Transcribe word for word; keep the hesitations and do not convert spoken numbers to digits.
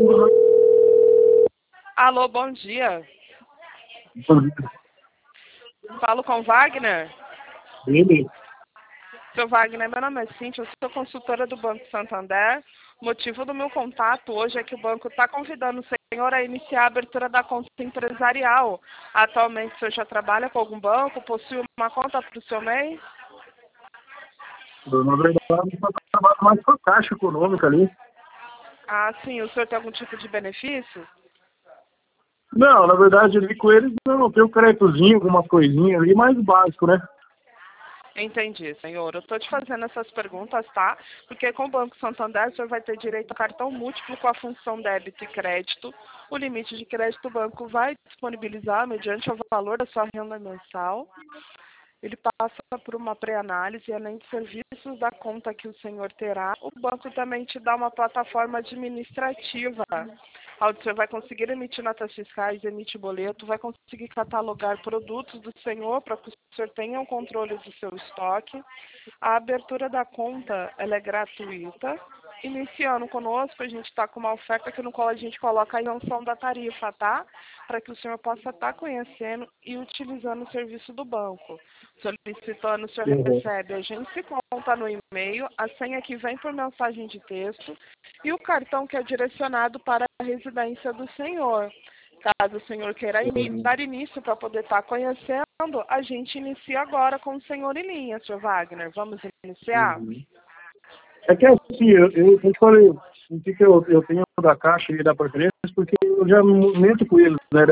Alô, bom dia. Falo com Wagner? Ele? Seu Wagner, meu nome é Cíntia, eu sou consultora do Banco Santander. O motivo do meu contato hoje é que o banco está convidando o senhor a iniciar a abertura da conta empresarial. Atualmente, o senhor já trabalha com algum banco? Possui uma conta para o seu mês? Na verdade, eu trabalho mais com a Caixa Econômica ali. Ah, sim. O senhor tem algum tipo de benefício? Não, na verdade, ali com eles não tem um créditozinho, alguma coisinha ali, mais básico, né? Entendi, senhor. Eu estou te fazendo essas perguntas, tá? Porque com o Banco Santander, o senhor vai ter direito a cartão múltiplo com a função débito e crédito. O limite de crédito o banco vai disponibilizar mediante o valor da sua renda mensal. Ele passa por uma pré-análise e, além de serviços da conta que o senhor terá, o banco também te dá uma plataforma administrativa, onde o senhor vai conseguir emitir notas fiscais, emitir boleto, vai conseguir catalogar produtos do senhor para que o senhor tenha o controle do seu estoque. A abertura da conta ela é gratuita. Iniciando conosco, a gente está com uma oferta que no qual a gente coloca a isenção da tarifa, tá? Para que o senhor possa estar conhecendo e utilizando o serviço do banco. Solicitando, o senhor Uhum. recebe a agência conta no e-mail, a senha que vem por mensagem de texto e o cartão que é direcionado para a residência do senhor. Caso o senhor queira ini- dar início para poder estar conhecendo, a gente inicia agora com o senhor em linha, senhor Wagner. Vamos iniciar? Uhum. É que assim, eu, eu, eu te falei, o que que eu, eu tenho da Caixa e da preferência, porque eu já momento com eles, né?